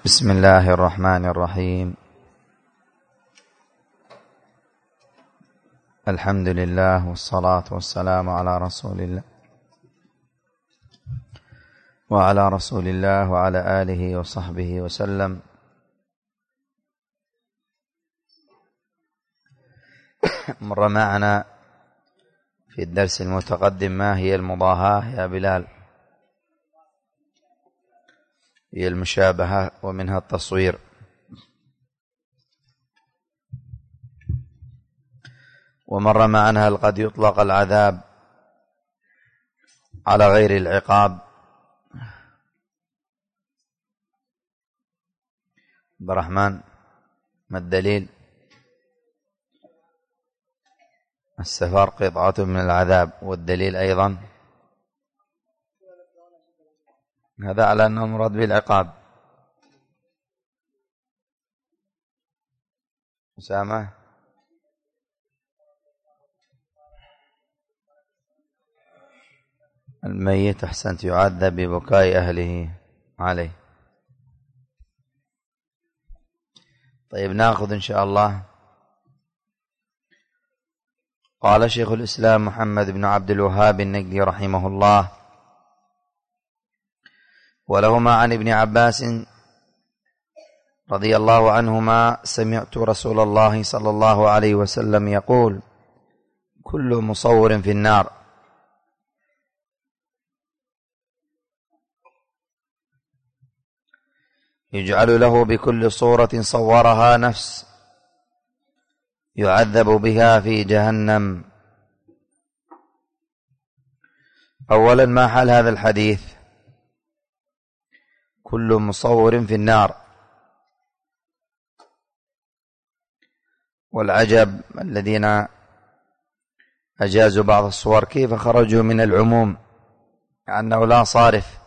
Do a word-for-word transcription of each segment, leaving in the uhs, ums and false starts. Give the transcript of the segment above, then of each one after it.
بسم الله الرحمن الرحيم. الحمد لله والصلاة والسلام على رسول الله وعلى رسول الله وعلى آله وصحبه وسلم. مر معنا في الدرس المتقدم ما هي المضاهاة يا بلال؟ هي المشابهة ومنها التصوير. ومر معنا هل قد يطلق العذاب على غير العقاب؟ عبد الرحمن، ما الدليل؟ السفر قطعة من العذاب، والدليل أيضا هذا على أنه مراد بالعقاب. أسامة، الميت أحسنت يعذب ببكاء أهله عليه. طيب نأخذ إن شاء الله. قال شيخ الإسلام محمد بن عبد الوهاب النجدي رحمه الله: ولهما عن ابن عباس رضي الله عنهما: سمعت رسول الله صلى الله عليه وسلم يقول: كل مصور في النار. يجعل له بكل صورة صورها نفس يعذب بها في جهنم. أولا، ما حال هذا الحديث؟ كل مصور في النار. والعجب الذين أجازوا بعض الصور كيف خرجوا من العموم أنه لا صارف.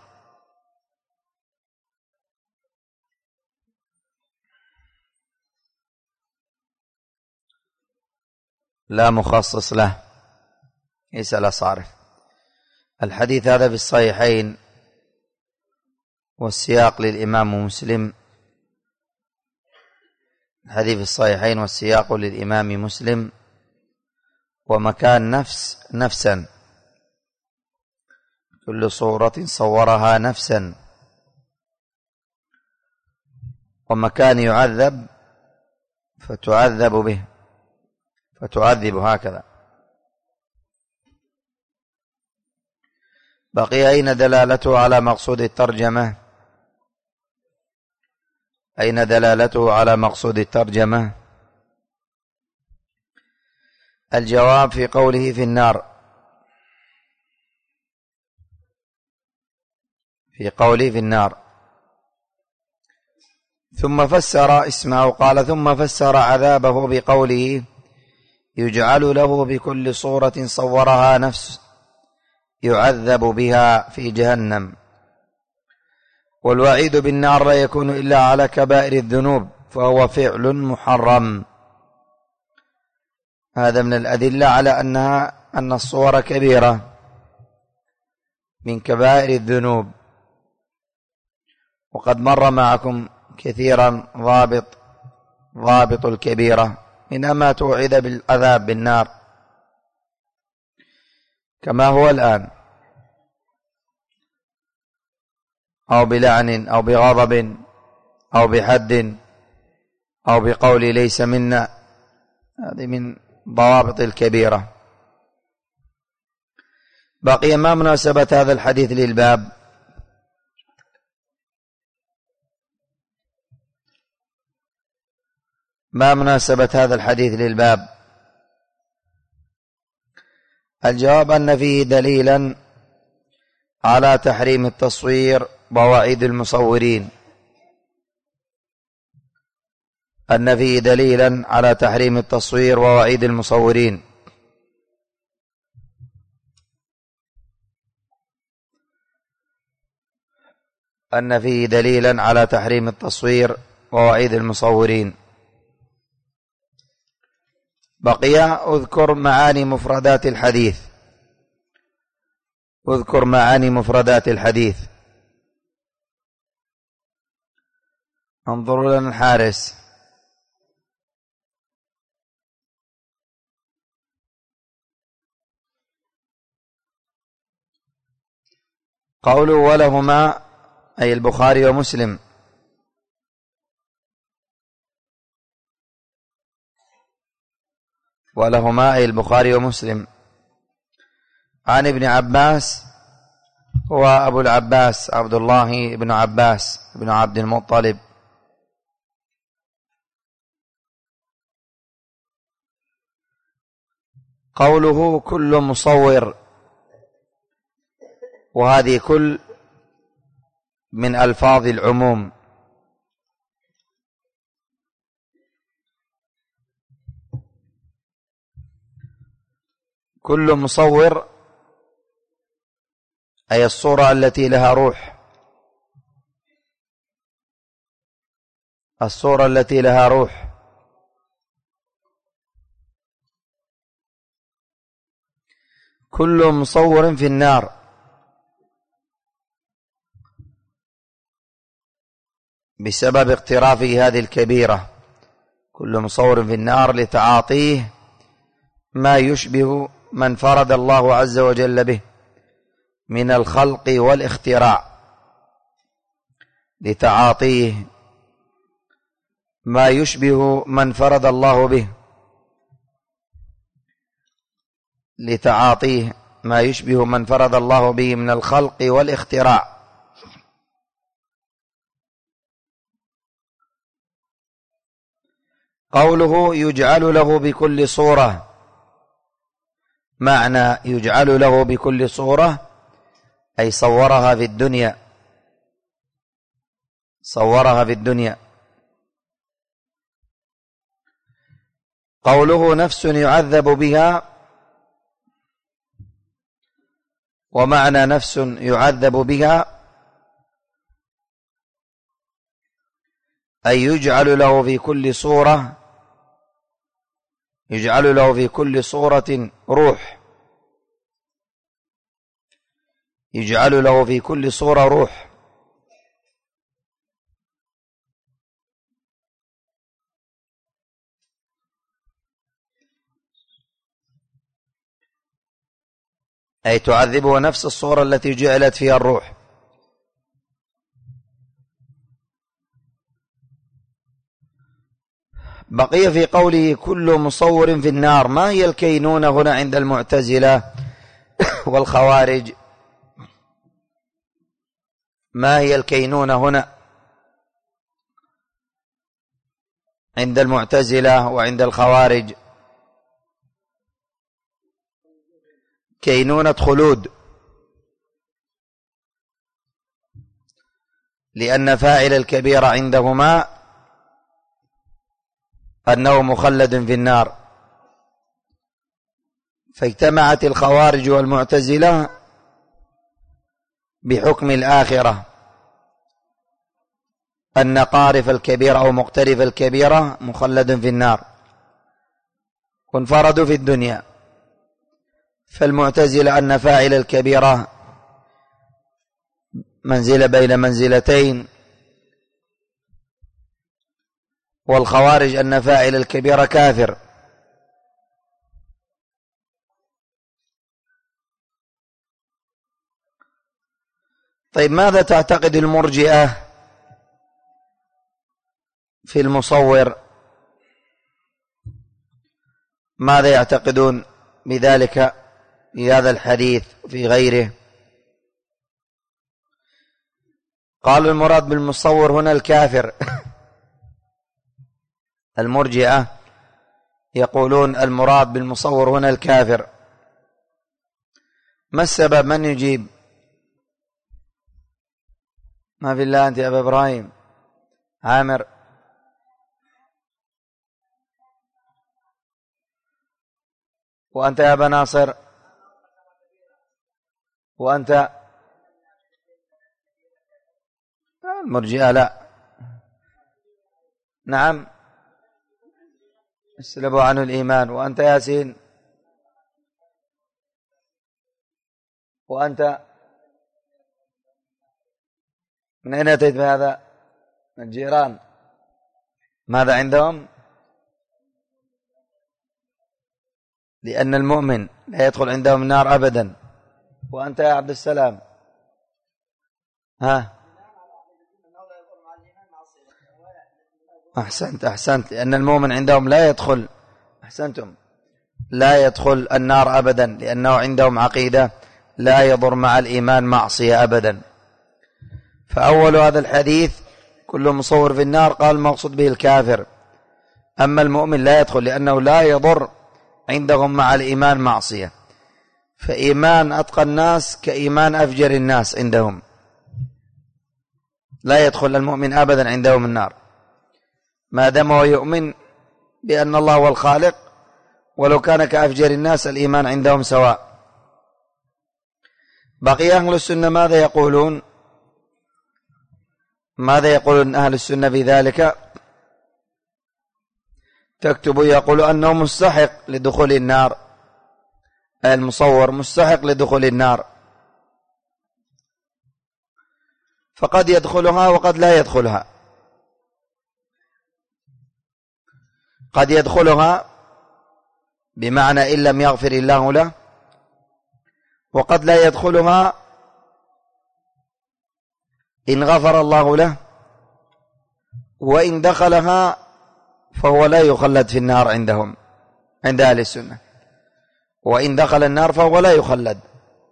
لا مخصص له، ليس لا صارف. الحديث هذا في الصحيحين، والسياق للإمام مسلم. الحديث في الصحيحين والسياق للإمام مسلم. ومكان نفس نفسا، كل صورة صورها نفسا. ومكان يعذب فتعذب به، فتعذب هكذا. بقي أين دلالته على مقصود الترجمة؟ أين دلالته على مقصود الترجمة؟ الجواب في قوله في النار. في قوله في النار. ثم فسر اسمه، قال: ثم فسر عذابه بقوله: يجعل له بكل صورة صورها نفس يعذب بها في جهنم. والوعيد بالنار لا يكون إلا على كبائر الذنوب، فهو فعل محرم. هذا من الأدلة على أنها أن الصور كبيرة من كبائر الذنوب. وقد مر معكم كثيرا ضابط ضابط الكبيرة، من ما توعد بالعذاب بالنار كما هو الآن، أو بلعن أو بغضب أو بحد أو بقول ليس منا. هذه من ضوابط الكبيرة. بقي ما مناسبة هذا الحديث للباب؟ ما مناسبة هذا الحديث للباب؟ الجواب أن فيه دليلا على تحريم التصوير ووعيد المصورين. أن فيه دليلا على تحريم التصوير ووعيد المصورين. أن فيه دليلا على تحريم التصوير ووعيد المصورين. بقي أذكر معاني مفردات الحديث. اذكر معاني مفردات الحديث. انظروا لنا الحارس. قوله ولهما أي البخاري ومسلم. ولهما أي البخاري ومسلم. عن ابن عباس هو أبو العباس عبد الله بن عباس بن عبد المطلب. قوله كل مصور، وهذه كل من ألفاظ العموم. كل مصور أي الصورة التي لها روح، الصورة التي لها روح. كل مصور في النار بسبب اقترافه هذه الكبيرة. كل مصور في النار لتعاطيه ما يشبه من فرد الله عز وجل به من الخلق والاختراع، لتعاطيه ما يشبه من فرد الله به لتعاطيه ما يشبه من فرد الله به من الخلق والاختراع. قوله يجعل له بكل صورة، معنى يجعل له بكل صورة أي صورها في الدنيا، صورها في الدنيا. قوله نفس يعذب بها، ومعنى نفس يعذب بها أي يجعل له في كل صورة، يجعل له في كل صورة روح، يجعل له في كل صورة روح. أي تعذبه نفس الصورة التي جعلت فيها الروح. بقي في قوله كل مصور في النار، ما هي الكينونة هنا عند المعتزلة والخوارج؟ ما هي الكينونة هنا عند المعتزلة وعند الخوارج؟ كينونة خلود، لأن فاعل الكبيرة عندهما أنه مخلد في النار. فاجتمعت الخوارج والمعتزلة بحكم الآخرة أن قارف الكبيرة أو مقترف الكبيرة مخلد في النار، وانفردوا في الدنيا. فالمعتزلة أن فاعل الكبيرة منزلة بين منزلتين، والخوارج أن فاعل الكبيرة كافر. طيب ماذا تعتقد المرجئة في المصور؟ ماذا يعتقدون بذلك في هذا الحديث وفي غيره؟ قالوا المراد بالمصور هنا الكافر. المرجئة يقولون المراد بالمصور هنا الكافر. ما السبب؟ من يجيب؟ ما في الله أنت يا أبا إبراهيم. عامر. وأنت يا أبا ناصر. وأنت؟ المرجئة لا. نعم، اسلبوا عنه الإيمان. وأنت ياسين؟ وأنت من أين أتيت بهذا؟ من الجيران. ماذا عندهم؟ لأن المؤمن لا يدخل عندهم النار أبدا. وأنت يا عبد السلام؟ ها، أحسنت أحسنت لأن المؤمن عندهم لا يدخل، أحسنتم، لا يدخل النار أبدا، لأنه عندهم عقيدة لا يضر مع الإيمان معصية أبدا. فأول هذا الحديث كل مصور في النار قال المقصود به الكافر، أما المؤمن لا يدخل لأنه لا يضر عندهم مع الإيمان معصية. فإيمان أتقى الناس كإيمان أفجر الناس عندهم، لا يدخل المؤمن أبدا عندهم النار ما دام هو يؤمن بأن الله هو الخالق، ولو كان كأفجر الناس الإيمان عندهم سواء. بقي أهل السنة ماذا يقولون؟ ماذا يقولون أهل السنة في ذلك؟ تكتب يقول أنه مستحق لدخول النار، المصور مستحق لدخول النار، فقد يدخلها وقد لا يدخلها. قد يدخلها بمعنى إن لم يغفر الله له، وقد لا يدخلها إن غفر الله له، وإن دخلها فهو لا يخلد في النار عندهم عند أهل السنة، وإن دخل النار فهو لا يخلد.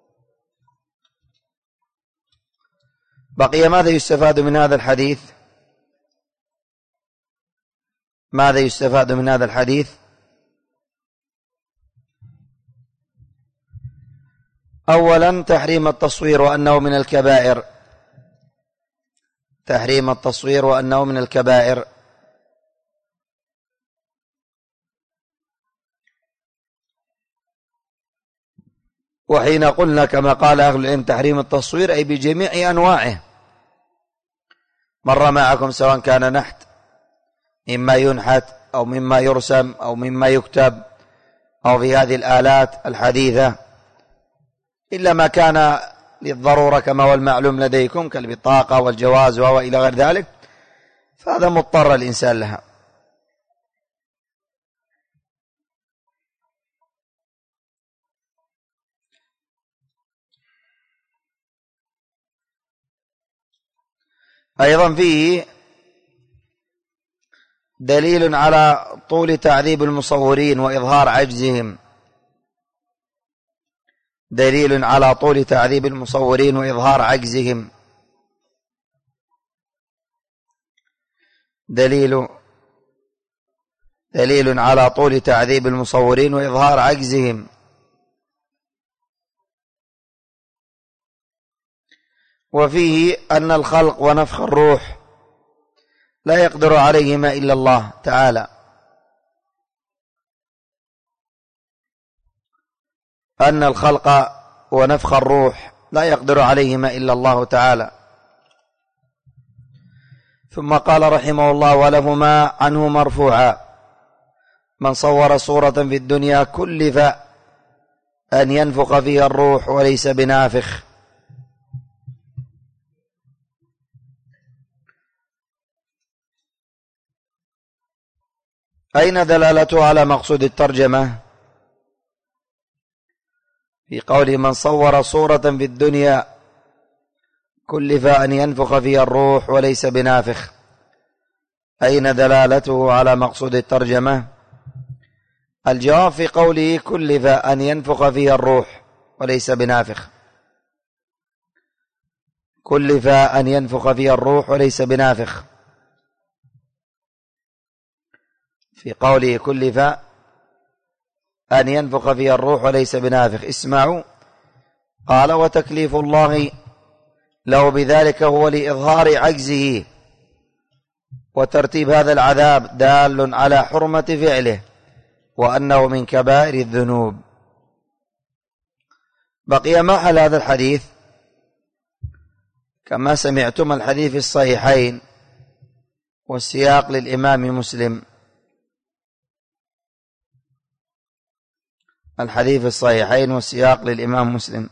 بقي ماذا يستفاد من هذا الحديث؟ ماذا يستفاد من هذا الحديث؟ أولا تحريم التصوير وأنه من الكبائر، تحريم التصوير وأنه من الكبائر. وحين قلنا كما قال أهل العلم تحريم التصوير أي بجميع أنواعه، مر معكم سواء كان نحت مما ينحت أو مما يرسم أو مما يكتب أو في هذه الآلات الحديثة، إلا ما كان للضرورة كما هو المعلوم لديكم كالبطاقة والجواز وإلى غير ذلك، فهذا مضطر الإنسان لها. أيضا فيه دليل على طول تعذيب المصورين وإظهار عجزهم، دليل على طول تعذيب المصورين وإظهار عجزهم، دليل دليل على طول تعذيب المصورين وإظهار عجزهم. وفيه أن الخلق ونفخ الروح لا يقدر عليهما إلا الله تعالى، أن الخلق ونفخ الروح لا يقدر عليهما إلا الله تعالى. ثم قال رحمه الله ولهما عنه مرفوعا من صور صورة في الدنيا كلف أن ينفخ فيها الروح وليس بنافخ. أين دلالته على مقصود الترجمة؟ في قوله من صور صورة في الدنيا كلف أن ينفخ فيها الروح وليس بنافخ، أين دلالته على مقصود الترجمة؟ الجواب في قوله كلف أن ينفخ فيها الروح وليس بنافخ، كلف أن ينفخ فيها الروح وليس بنافخ، في قوله كلف أن ينفخ فيها الروح وليس بنافخ. اسمعوا، قال وتكليف الله له بذلك هو لإظهار عجزه، وترتيب هذا العذاب دال على حرمة فعله وأنه من كبائر الذنوب. بقي محل هذا الحديث كما سمعتم الحديث في الصحيحين والسياق للإمام مسلم، الحديث في الصحيحين والسياق للإمام مسلم.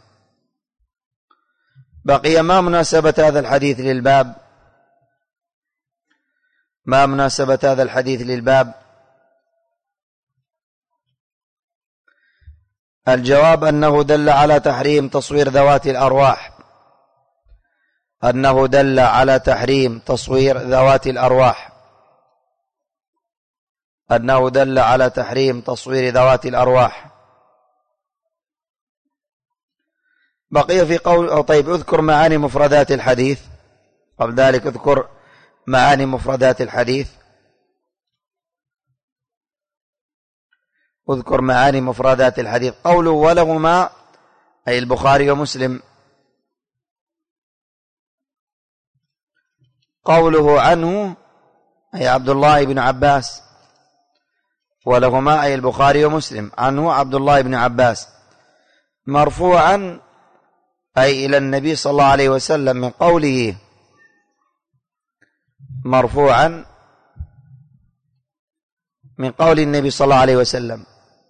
بقي ما مناسبة هذا الحديث للباب؟ ما مناسبة هذا الحديث للباب؟ الجواب أنه دل على تحريم تصوير ذوات الأرواح، أنه دل على تحريم تصوير ذوات الأرواح أنه دل على تحريم تصوير ذوات الأرواح. بقي في قول أو طيب اذكر معاني مفردات الحديث، قبل ذلك اذكر معاني مفردات الحديث. اذكر معاني مفردات الحديث. قوله ولهما أي البخاري ومسلم، قوله عنه أي عبد الله بن عباس، ولهما أي البخاري ومسلم، عنه عبد الله بن عباس، مرفوعا أي إلى النبي صلى الله عليه وسلم من قوله، مرفوعا من قول النبي صلى الله عليه وسلم.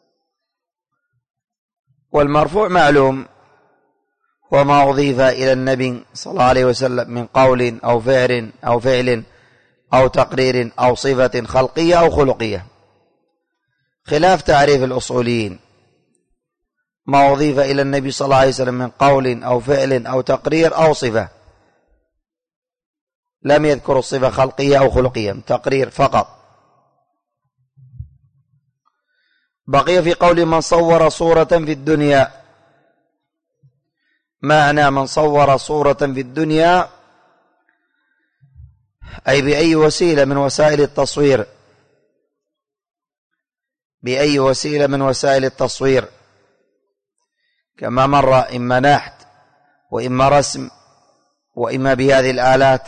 والمرفوع معلوم وما أضيف إلى النبي صلى الله عليه وسلم من قول أو فعل أو فعل أو تقرير أو صفة خلقية أو خلقية، خلاف تعريف الأصوليين. ما أضيف إلى النبي صلى الله عليه وسلم من قول أو فعل أو تقرير أو صفة، لم يذكر الصفة خلقية أو خلقية، تقرير فقط. بقي في قول من صور صورة في الدنيا، معنى من صور صورة في الدنيا أي بأي وسيلة من وسائل التصوير، بأي وسيلة من وسائل التصوير، كما مر، إما نحت وإما رسم وإما بهذه الآلات.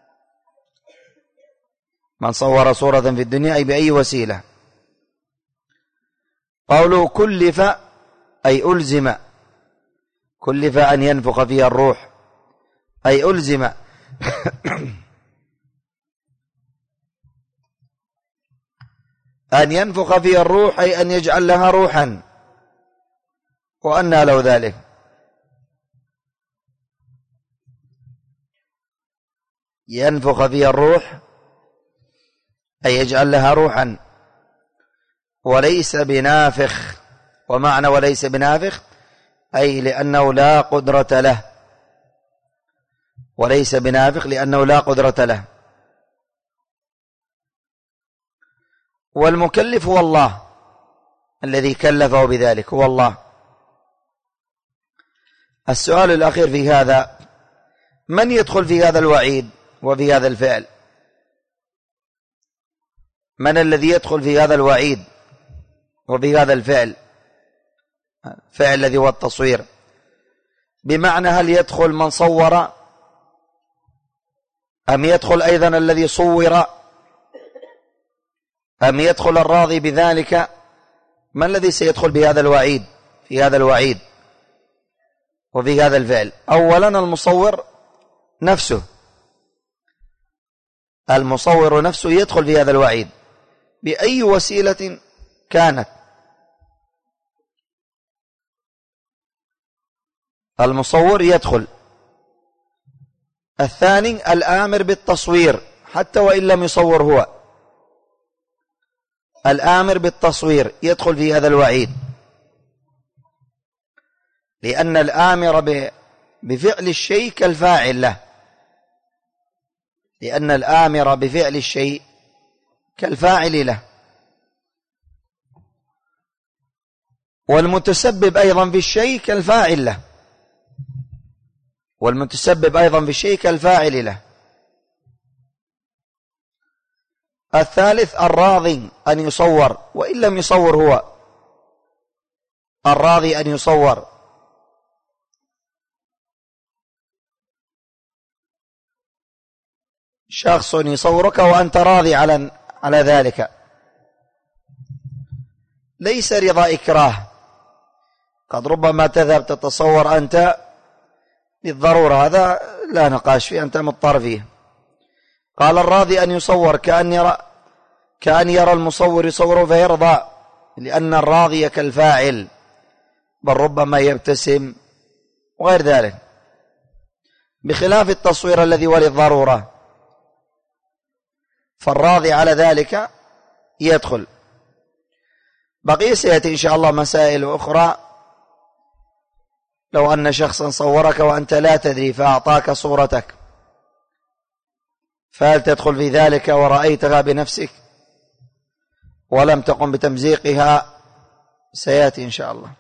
من صور صورة في الدنيا أي بأي وسيلة. قوله كلف أي ألزم، كلف أن ينفخ فيها الروح أي ألزم أن ينفخ فيها الروح أي أن يجعل لها روحا، وأنى له ذلك. ينفخ فيها الروح أي يجعل لها روحا، وليس بنافخ. ومعنى وليس بنافخ أي لأنه لا قدرة له، وليس بنافخ لأنه لا قدرة له. والمكلف هو الله الذي كلفه بذلك، هو الله. السؤال الأخير في هذا، من يدخل في هذا الوعيد وفي هذا الفعل؟ من الذي يدخل في هذا الوعيد وفي هذا الفعل؟ فعل الذي هو التصوير، بمعنى هل يدخل من صور أم يدخل أيضا الذي صور أم يدخل الراضي بذلك؟ من الذي سيدخل بهذا الوعيد، في هذا الوعيد وفي هذا الفعل؟ أولا المصور نفسه، المصور نفسه يدخل في هذا الوعيد بأي وسيلة كانت. المصور يدخل. الثاني الآمر بالتصوير حتى وإن لم يصور هو، الآمر بالتصوير يدخل في هذا الوعيد، لأن الآمر بفعل الشيء كالفاعل له، لأن الآمر بفعل الشيء كالفاعل له. والمتسبب أيضا في الشيء كالفاعل له، والمتسبب أيضا في الشيء كالفاعل له. الثالث الراضي أن يصور وإن لم يصور هو، الراضي أن يصور. شخص يصورك وأنت راضي على على ذلك، ليس رضا إكراه، قد ربما تذهب تتصور أنت للضرورة، هذا لا نقاش فيه، أنت مضطر فيه. قال الراضي أن يصور كأن يرى كأن يرى المصور يصوره فيرضى، لأن الراضي كالفاعل، بل ربما يبتسم وغير ذلك، بخلاف التصوير الذي هو للضرورة. فالراضي على ذلك يدخل. بقي سيأتي إن شاء الله مسائل أخرى. لو أن شخصا صورك وأنت لا تدري فأعطاك صورتك، فهل تدخل في ذلك ورأيتها بنفسك ولم تقم بتمزيقها؟ سيأتي إن شاء الله.